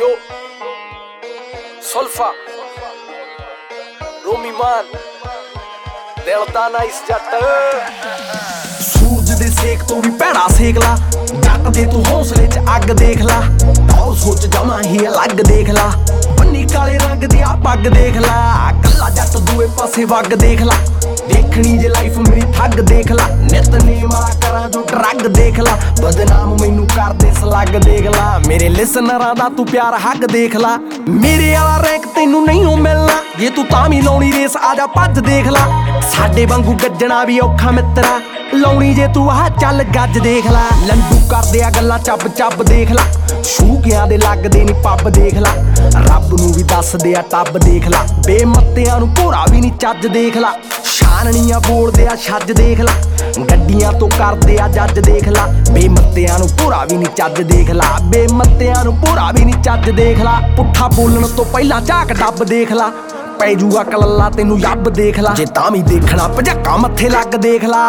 यो सुल्फा रोमी मान दिल दा नाइस जट सूरज दे सेक तो भी भैड़ा सेक ला जट दे तू हौसले च अग देख ला और सोच जमा ही अलग देख ला बन्नी काले रंग दी आ पग देख ला कल्ला जट दूए पासे वग देख ला देखनी जे लाइफ मेरी ठग देख ला नितनेम वाला करा जो ड्रग देख ला बदनाम मैनू कर दे सलग देख ला मेरे लिसनरां दा तू प्यार हग देख ला मेरे वाला रैंक तैनू नहीं हो मिलना जे तू तां भी लाउणी रेस आजा भज देख ला साडे वांगू गज्जणा भी औखा मित्रा लाउणी जे तू आह चल गज देख ला लंडू करदे आ गल्लां ਚੱਬ ਚੱਬ देख ला ਸ਼ੂਕਿਆਂ ਦੇ ਲੱਗਦੇ ਨੀ ਪੱਬ ਦੇਖ ਲਾ ਰੱਬ ਨੂੰ ਵੀ ਦੱਸਦੇ ਆ ਟੱਬ ਦੇਖ ਲਾ ਬੇਮੱਤਿਆਂ ਨੂੰ ਭੋਰਾ ਵੀ ਨੀ ਚੱਜ ਦੇਖ ਲਾ ਛਾਨਣੀਆਂ ਬੋਲਦੇ ਆ ਛੱਜ ਦੇਖ ਲਾ ਗੱਡੀਆਂ ਤੋਂ ਕਰਦੇ ਆ ਜੱਜ ਦੇਖ ਲਾ ਬੇਮੱਤਿਆਂ ਨੂੰ ਭੋਰਾ ਵੀ ਨੀ ਚੱਜ ਦੇਖ ਲਾ ਬੇਮੱਤਿਆਂ ਨੂੰ ਭੋਰਾ ਵੀ ਨੀ ਚੱਜ ਦੇਖ ਲਾ ਪੁੱਠਾ ਬੋਲਣ ਤੋਂ ਪਹਿਲਾਂ ਝਾਕ ਡੱਬ ਦੇਖ ਲਾ ਪੈ ਜੂਗਾ ਕਲੱਲਾ ਤੈਨੂੰ ਯੱਬ ਦੇਖ ਲਾ ਜੇ ਤਾਂ ਵੀ ਦੇਖਣਾ ਭਜੱਕਾ ਮੱਥੇ ਲੱਗ ਦੇਖ ਲਾ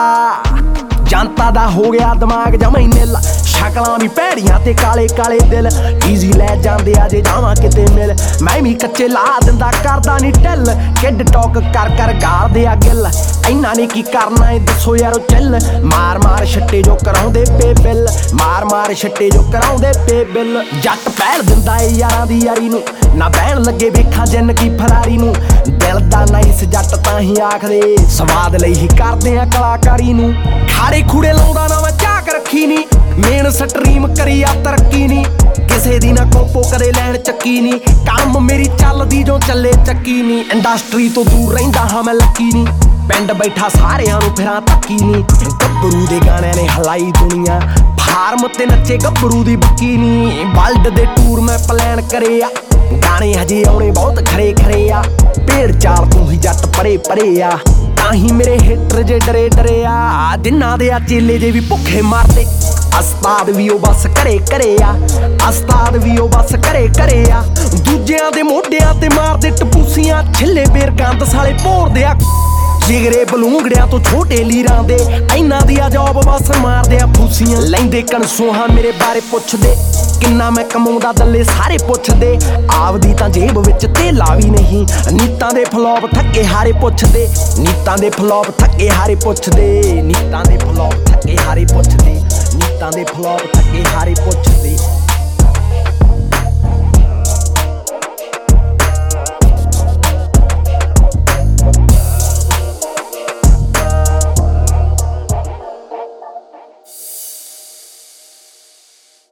ਜਨਤਾ ਦਾ ਹੋ ਗਿਆ ਦਿਮਾਗ ਜਮਾਂ ਹੀ ਨਿੱਲ ਸ਼ਕਲਾਂ ਵੀ ਭੈੜੀਆਂ ਤੇ ਕਾਲੇ ਕਾਲੇ ਦਿਲ ਈਜ਼ੀ ਲੈ ਜਾਂਦੇ ਆ ਜੇ ਜਾਵਾਂ ਕਿਤੇ ਮਿਲ ਮੈਂ ਵੀ ਕੱਚੇ ਲਾ ਦਿੰਦਾ ਕਰਦਾ ਨੀ ਢਿੱਲ ਕਿੱਡ ਟੌਕ ਕਰ ਕਰ ਗਾਲਦੇ ਆ ਗਿੱਲ ਇਹਨਾਂ ਨੇ ਕੀ ਕਰਨਾ ਏ ਦੱਸੋ ਯਾਰੋ ਚੱਲ ਮਾਰ ਮਾਰ ਛੱਟੇ ਜੋ ਕਰਾਉਂਦੇ ਪੇ ਬਿੱਲ ਮਾਰ ਮਾਰ ਛੱਟੇ ਜੋ ਕਰਾਉਂਦੇ ਪੇ ਬਿੱਲ ਜੱਟ ਪਹਿਲ ਦਿੰਦਾ ਏ ਯਾਰਾਂ ਦੀ ਯਾਰੀ ਨੂੰ ਨਾ ਬਹਿਣ ਲੱਗੇ ਵੇਖਾਂ ਜਿੰਨ ਕੀ ਫਰਾਰੀ ਨੂੰ ਦਿਲ ਦਾ ਨਾਈਸ ਜੱਟ ਤਾਂ ਹੀ ਆਖਦੇ ਸਵਾਦ ਲਈ ਹੀ ਕਰਦੇ ਆ ਕਲਾਕਾਰੀ ਨੂੰ ਖਾੜੇ ਖੂੜੇ ਲਾਉਂਦਾ ਨਾ ਮੈਂ ਝਾਕ ਰੱਖੀ ਨੀ ਮੇਨ ਸਟਰੀਮ ਕਰੀ ਆ ਤਰੱਕੀ ਨੀ ਕਿਸੇ ਦੀ ਨਾ ਕੋਪੋ ਕਦੇ ਲੈਣ ਚੱਕੀ ਨੀ ਕੰਮ ਮੇਰੀ ਚੱਲਦੀ ਜੋ ਚੱਲੇ ਚੱਕੀ ਨੀ ਇੰਡਸਟਰੀ ਤੋਂ ਦੂਰ ਰਹਿੰਦਾ ਹਾਂ ਮੈਂ ਲੱਕੀ ਨੀ ਪਿੰਡ ਬੈਠਾ ਸਾਰਿਆਂ ਨੂੰ ਫਿਰਾਂ ਤੱਕੀ ਨੀ ਗੱਭਰੂ ਦੇ ਗਾਣਿਆਂ ਨੇ ਹਲਾਈ ਦੁਨੀਆ ਫਾਰਮ ਤੇ ਨੱਚੇ ਗੱਭਰੂ ਦੀ ਬੱਕੀ ਨੀ ਵਰਲਡ ਦੇ ਟੂਰ ਮੈਂ ਪਲਾਨ ਕਰੇ ਆ ਗਾਣੇ ਹਜੇ ਆਉਣੇ ਬਹੁਤ ਖਰੇ ਖਰੇ ਆ ਭੇੜ ਚਾਲ ਤੂੰ ਹੀ ਜੱਟ ਪਰੇ ਪਰੇ ਆ ਤਾਂ ਹੀ ਮੇਰੇ ਹਿੱਟਰ ਜੇ ਡਰੇ ਡਰੇ ਆ ਜਿਨ੍ਹਾਂ ਦੇ ਆ ਚੇਲੇ ਜੇ ਵੀ ਭੁੱਖੇ ਮਾਰਦੇ ਉਸਤਾਦ ਵੀ ਉਹ ਬਸ ਘਰੇ ਘਰੇ ਆ ਉਸਤਾਦ ਵੀ ਉਹ ਬਸ ਘਰੇ ਘਰੇ ਆ ਦੂਜਿਆਂ ਦੇ ਮੋਢਿਆਂ ਤੇ ਮਾਰਦੇ ਟਪੂਸੀਆਂ ਛਿੱਲੇ ਬੇਰ ਗੰਦ ਸਾਲੇ ਭੋਰਦੇ ਆ ਜਿਗਰੇ ਬਲੂੰਗੜਿਆਂ ਤੋਂ ਛੋਟੇ ਲੀਰਾਂ ਦੇ ਇਹਨਾਂ ਦੀ ਆ ਜੌਬ ਬਸ ਮਾਰਦੇ ਆ ਫੂਸੀਆਂ ਲੈਂਦੇ ਕਨਸੋਹਾਂ ਮੇਰੇ ਬਾਰੇ ਪੁੱਛਦੇ ਕਿੰਨਾ ਮੈਂ ਕਮਾਉਂਦਾ ਦੱਲੇ ਸਾਰੇ ਪੁੱਛਦੇ ਆਪਦੀ ਤਾਂ ਜੇਬ ਵਿੱਚ ਤੇਲਾ ਵੀ ਨਹੀਂ ਨੀਤਾਂ ਦੇ ਫਲੌਪ ਥੱਕੇ ਹਾਰੇ ਪੁੱਛਦੇ ਨੀਤਾਂ ਦੇ ਫਲੌਪ ਥੱਕੇ ਹਾਰੇ ਪੁੱਛਦੇ ਨੀਤਾਂ ਦੇ ਫਲੌਪ ਥੱਕੇ ਹਾਰੇ ਪੁੱਛਦੇ ਨੀਤਾਂ ਦੇ ਫਲੌਪ ਥੱਕੇ ਹਾਰੇ